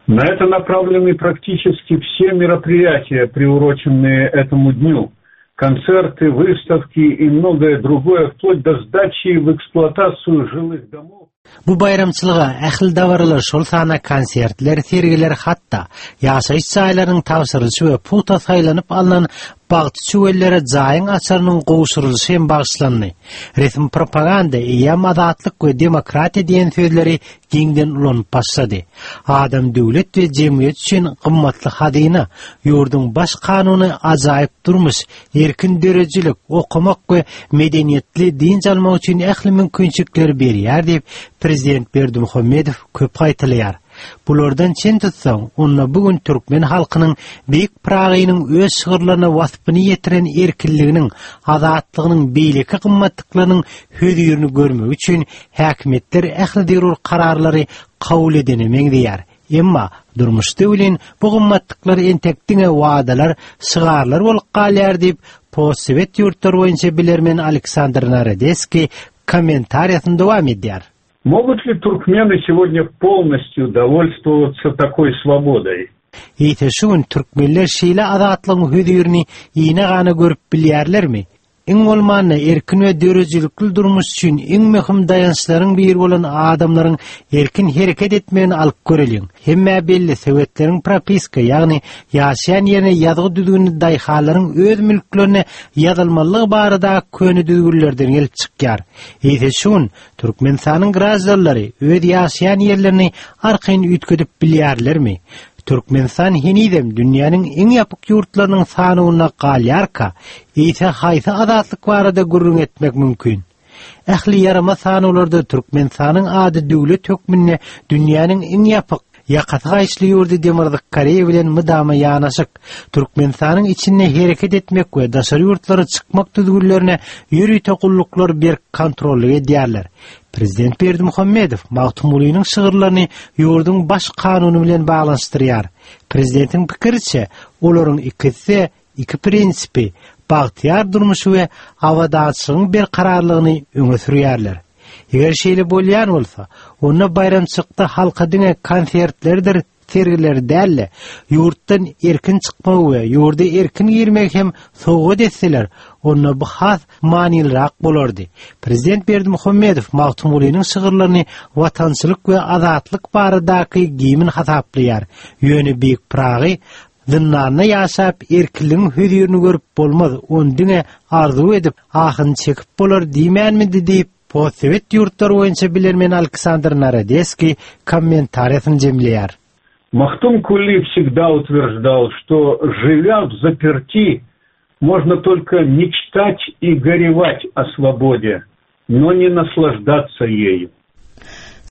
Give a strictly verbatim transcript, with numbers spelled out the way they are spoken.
На это направлены практически все мероприятия, приуроченные этому дню. Концерты, выставки и многое другое, вплоть до сдачи в эксплуатацию жилых домов. Bu bayramçılığa ähli dawarlar şol sana konsertler, sergiler hatta ýaşaýyş çaýlarynyň tapşyryşy we puta saýlanyp alynan bagty çöwellere jaýyň açarynyň gowşurylyşy hem bagyşlandy. Resmi propaganda, ýa madatlyk we demokratiýa diýen sözleri giňden ulanyp başlady. Adam döwlet we jemgyýet üçin gymmatly hadyna, ýurdun baş kanuny ajaýyp durmuş, erkin derejelik, okumak we medeniýetli din almak üçin ähli mümkinçilikler berýär diýip Prezident Berdimuhammedow köp gaýtylýar. Bulardan çen tutsaň, onda bugün Türkmen halkynyň beýik pragynyň öz şygyrlaryna wasypyny ýetiren erkinliginiň, azatlygynyň, beýleki gymmatlyklarynyň höýdürini görmek üçin häkimetler ähli derur kararlary kabul edenemeň diýär. Emma durmuşda bilen bu gymmatlyklary entekdiňe wadalar, şygarlar bolup galýar diýip postsovet ýurtlar boýunça bilermen Aleksandr Narodeski комментариясында дәвам edýär. Могут ли туркмены сегодня полностью довольствоваться такой свободой? Ýete şuň türkmenler şeýle azatlığın höýdürini ýene gana görüp bilýärlermi? Iň bolmany erkin we derejelikli durmuş üçin iň möhüm dayançlaryň biri bolan adamlaryň erkin hereket etmegini alyp göreliň. Hemme belli sowetlerin propiska, ýagny ýaşaýan ýerine ýazgy düzgünli daýhalaryň öz mülklerine ýazylmalygy barada köni düzgünlerden gelip çykýar. Ýete şuň Türkmenistanyň grazdanlary öz ýaşaýan ýerlerini arkaýyn üýtgedip bilýärlermi? Türkmenistan hinidem dünýäniň iň ýapyk ýurtlarynyň sanyna galýarka, ýa-da haýsy azatlyk barada gurrun etmek mümkin. Ähli ýarama sanylarda Türkmenistanyň ady döwlet hökmüne dünýäniň iň ýapyk ýakatygaýçly ýurdy Demirdik Koreýa bilen mydama ýanaşyk Türkmenistanyň içinde hereket etmek we daşary ýurtlary çykmak düzgünlerine ýüri tokulluklar bir kontrolly edýärler. Prezident Berdimuhammedow Magtumulynyň şygyrlaryny ýurdun baş kanuny bilen baglanşdyrýar. Prezidentiň pikiriçe, olaryň ikisi iki prinsipi, bagtyar durmuşy we awadaçylygyň bir kararlygyny öňe sürýärler. Eger şeýle bolýan bolsa, onda bayramçykda halka diňe konsertlerdir, sergiler dälle, ýurtdan erkin çykmak we ýurda erkin girmek hem sowgat etseler, onda bu has manilrak bolardy. Prezident Berdimuhammedow Magtumulynyň şygyrlaryny watançylyk we azatlyk baradaky gimin hasaplaýar. Ýöne beýik pragy dünýäne ýaşap erkinligiň höýdürini görüp bolmaz, ondyňa arzu edip ahyn çekip bolar diýmänmidi diýip postsovet ýurtlar boýunça bilermen Aleksandr Narodeski комментариясын жемлеяр. Махтум Кули всегда утверждал, что, живя в заперти, можно только мечтать и горевать о свободе, но не наслаждаться ею.